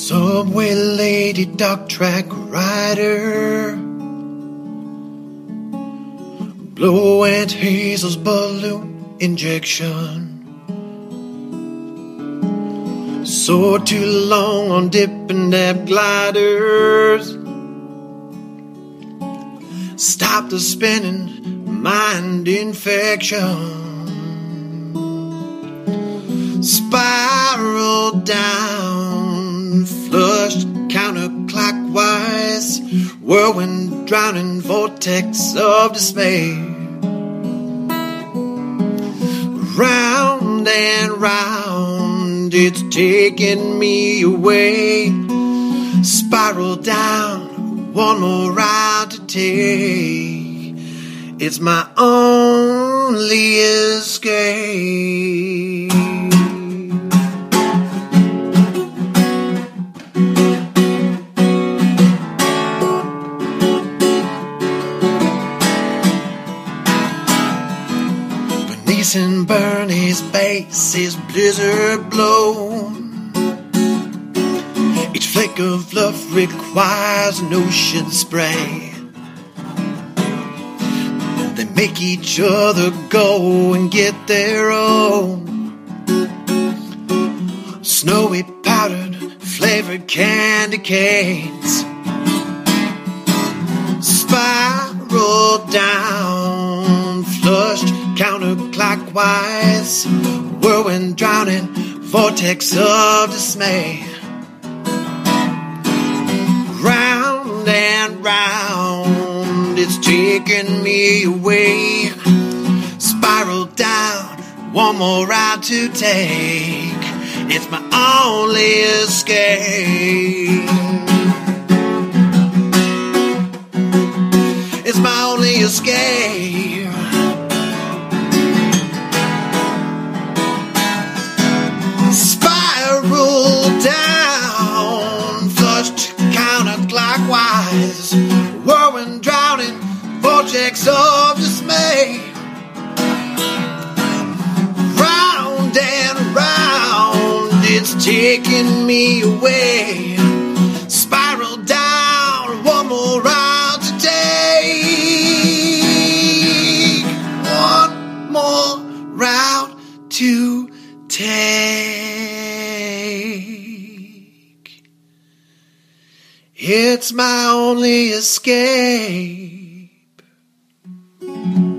Subway lady, dog track rider, blow Aunt Hazel's balloon injection. Soar too long on dip and dab gliders. Stop the spinning, mind infection. Spiral down, flushed counterclockwise, whirlwind drowning vortex of dismay. Round and round, it's taking me away. Spiral down, one more round to take. It's my only escape. And Bernie's base is blizzard blown. Each flake of fluff requires an ocean spray. They make each other go and get their own. Snowy powdered flavored candy canes. Spiral down, flushed counterclockwise, whirlwind drowning vortex of dismay. Round and round, it's taking me away. Spiral down, one more round to take. It's my only escape. It's my only escape. Spiral down, flushed counterclockwise, whirlwind drowning vortex of dismay. Round and round, it's taking me away. Spiral down, one more round to take. One more round to take. It's my only escape.